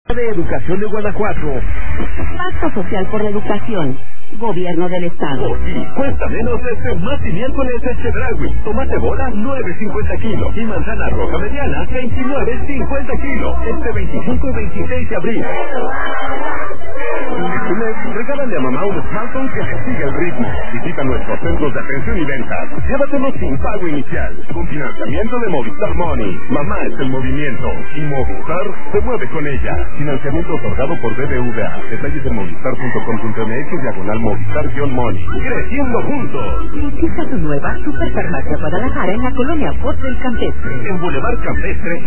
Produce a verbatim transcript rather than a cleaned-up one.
de Educación de Guanajuato. Pacto Social por la Educación. Gobierno del Estado. Oh, sí, cuesta menos este martes y miércoles de Chedraui. Tomate bola, nueve cincuenta kilos. Y manzana roja mediana, veintinueve cincuenta kilos. Este veinticinco y veintiséis de abril. Le regálale a mamá un smartphone que le siga el ritmo. Visita nuestros centros de atención y ventas. Llévatelo sin pago inicial. Con financiamiento de Movistar Money. Mamá es el movimiento. Y Movistar se mueve con ella. Financiamiento otorgado por B B V A. Detalles en movistar punto com punto m x diagonal Movistar-Money. Creciendo juntos. Visita tu nueva Superfarmacia Guadalajara en la colonia Fort del Campestre. En Boulevard Campestre.